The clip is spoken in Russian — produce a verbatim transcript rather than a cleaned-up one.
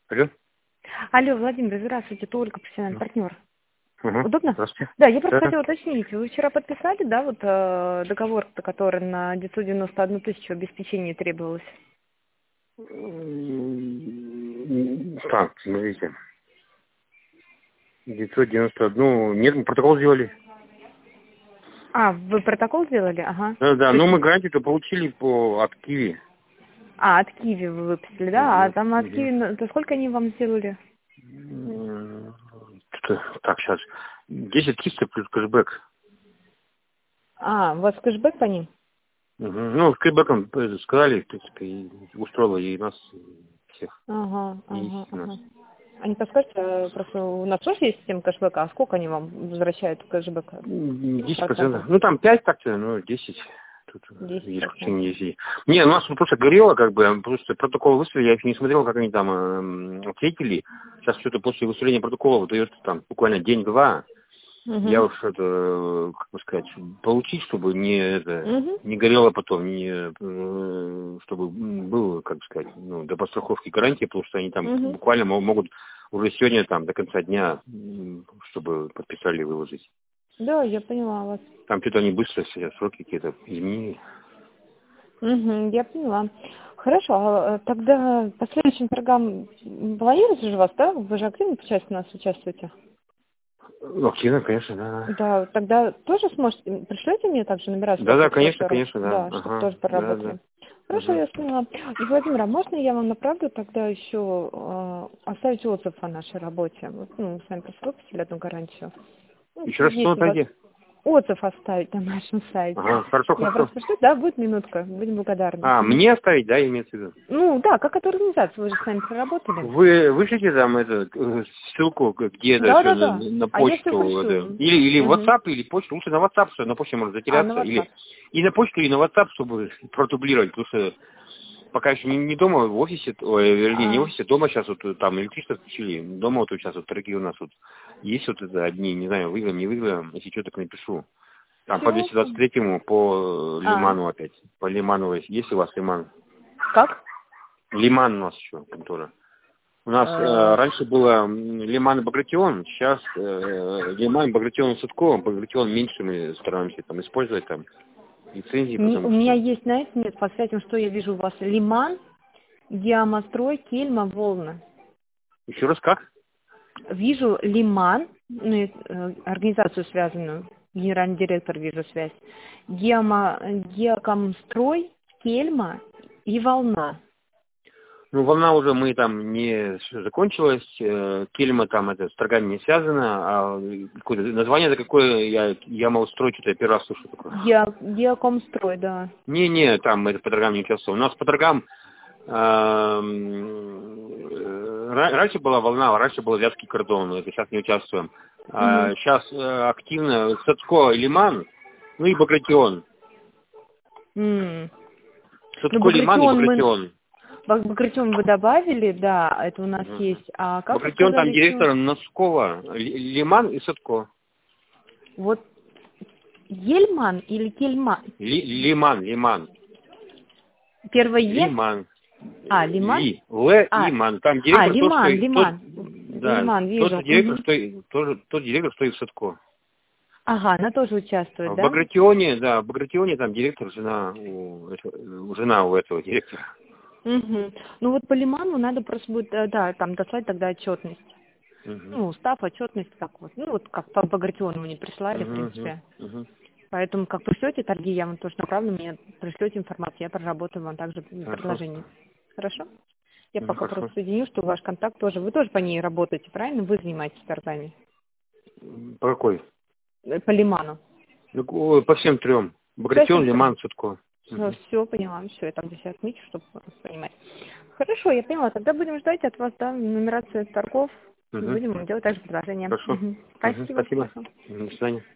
Алло. Алло, Владимир, здравствуйте, это Ольга, профессиональный партнер. Угу. Удобно? Здравствуйте. Да, я просто Да. хотела уточнить. Вы вчера подписали, да, вот э, договор, который на девятьсот девяносто одну тысячу обеспечения требовалось? М, Так, смотрите. девятьсот девяносто один. Нет, мы протокол сделали. А, вы протокол сделали? Ага. Да, да, То но есть- мы гарантию-то получили по от Киви. А, от Киви вы выпустили, да? А Мгм, там от мгм. Киви, ну, то сколько они вам сделали? М, что- Так, сейчас. десять триста плюс кэшбэк. А, у вас кэшбэк по ним? Мгм. Ну, с кэшбэком э, сказали, в принципе, и устроило и нас, и всех. Ага, И ага, нас. ага. А не подскажете, э, просто у нас тоже есть система кэшбэка, а сколько они вам возвращают кэшбэка? М, десять Процентов? процентов. Ну, там пять так-то, ну, десять. Тут десять процентов. исключение есть. Не, у нас тут просто горело, как бы, просто протокол выставили, я еще не смотрел, как они там эм, ответили. Сейчас что-то после выставления протокола выдает там буквально день-два. Я Угу. уж это, как бы сказать, получить, чтобы не это, Угу. не горело потом, не, э, чтобы был, как бы сказать, ну, до подстраховки гарантии, потому что они там Угу. буквально мо- могут уже сегодня там до конца дня, м, чтобы подписали выложить. Да, я поняла вас. Там что-то они быстро все сроки какие-то изменили. Угу, я поняла. Хорошо, а тогда по следующим торгам планируете же вас, да? Вы же активно участвуете, у нас участвуете? Ну, активно, конечно, да. Да, тогда тоже сможете, пришлете мне также номера Да, своих да, конечно, операторов? конечно, да. Да, чтобы Ага, тоже да, да. проработали. Хорошо, Угу. я поняла. И, Владимир, а можно я вам направлю тогда еще э, оставить отзыв о нашей работе? Вот, ну, мы с вами просто выпустили одну гарантию. Ну, Еще раз что есть у вас найти? отзыв оставить на нашем сайте. Ага, хорошо, Я хорошо. просто пришлю, да, будет минутка, будем благодарны. А, Мгм. мне оставить, да, имеется в виду? Ну да, как организация, вы же с нами проработали. Вы вышлите там это, э, ссылку, где это Да, все да, на, да. на А я все почту, это, пришлю. или, или в Угу. WhatsApp, или почту, лучше на WhatsApp, что на почте может А, на затеряться, или WhatsApp. и на почту, и на WhatsApp, чтобы продублировать, потому что пока еще не, не дома, в офисе, ой, вернее, не в А, офисе, дома сейчас вот там электричество включили, дома вот сейчас вот торги у нас вот есть вот это одни, не знаю, выиграем, не выиграем, если что, так напишу. Там по все. двести двадцать третьему, по А, Лиману опять, по Лиману, есть у вас Лиман? как? Лиман у нас еще контора. У нас э, Э, раньше было м, Лиман и Багратион, сейчас э, Лиман, Багратион и Судко, Багратион меньше мы стараемся там использовать там лицензии, не- потому у меня что... есть, знаете, нет, по связям, что я вижу у вас? Лиман, Диамострой, Кельма, Волна. Еще раз как? Вижу Лиман, ну, и, э, организацию связанную, генеральный директор вижу связь. Диама, Диакомстрой, Кельма и Волна. Ну, волна уже мы там не с- закончилась, э, Кельма там это с торгами не связано, а какое-то название это какое, я, я мол строю, что-то я первый раз слышу такое. Диа, Диакомстрой, да. Не-не, там это по торгам не участвовал. У нас по торгам эм, э, ра- раньше была волна, раньше был Вятский кордон, это сейчас не участвуем. Угу. Сейчас активно Садко и Лиман, ну и Багратион. М. Ну, Садко, Лиман и Багратион мы, Багратион. Баг- Багратион вы добавили, да, это у нас Мгм. есть. А как вы Багратион там сказали еще? директор Носкова, Ли- Лиман и Садко. Вот Ельман или Кельман? Ли- Лиман, Лиман. Первое Е? Лиман. А, Лиман? Ли. Л А, и Ман. Там а, директор тот, что Лиман, и тот, Лиман. да, Лиман, тот вижу. же директор, Мгм. что и тоже тот директор, что и в Садко. Ага, она тоже А участвует, В да? Багратионе, да, в Багратионе там директор, жена у, этого- у жена у этого директора. Угу. Ну вот по Лиману надо просто будет, э, да, там дослать тогда отчетность. Мгм. Ну, устав, отчетность, как вот. Ну, вот как по Багратиону мне прислали, в Мгм, мгм, принципе. мгм. Поэтому, как пришлете торги, я вам тоже направлю, мне пришлете информацию, я проработаю вам также Хорошо. предложение. Хорошо? Я Мгм, пока хорошо. просто соединю, что ваш контакт тоже. Вы тоже по ней работаете, правильно? Вы занимаетесь торгами. По какой? Э, По Лиману. Ну, ко- по всем трем. Багратион, Совсем Лиман, Садко. Мгм. все, поняла, все, я там здесь отмечу, чтобы понимать. Хорошо, я поняла. Тогда будем ждать от вас, да, нумерацию торгов. И Мгм. будем делать также предложение. Хорошо. Мгм. Мгм, Спасибо, спасибо. хорошо. Мгм, До свидания.